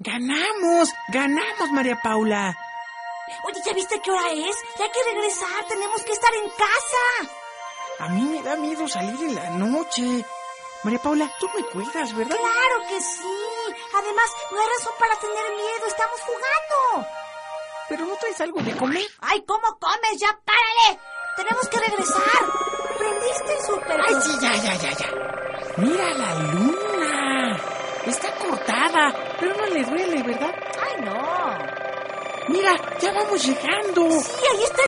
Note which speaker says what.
Speaker 1: ¡Ganamos, María Paula!
Speaker 2: Oye, ¿ya viste qué hora es? Ya hay que regresar, tenemos que estar en casa.
Speaker 1: A mí me da miedo salir en la noche. María Paula, tú me cuidas, ¿verdad?
Speaker 2: ¡Claro que sí! Además, no hay razón para tener miedo, estamos jugando.
Speaker 1: ¿Pero no traes algo de comer?
Speaker 2: ¡Ay, cómo comes! ¡Ya párale! ¡Tenemos que regresar! ¿Prendiste el súper?
Speaker 1: ¡Ay, sí, ya! ¡Mira la luna! Está cortada, pero no le duele, ¿verdad?
Speaker 2: ¡Ay, no!
Speaker 1: ¡Mira, ya vamos llegando!
Speaker 2: Sí, ahí está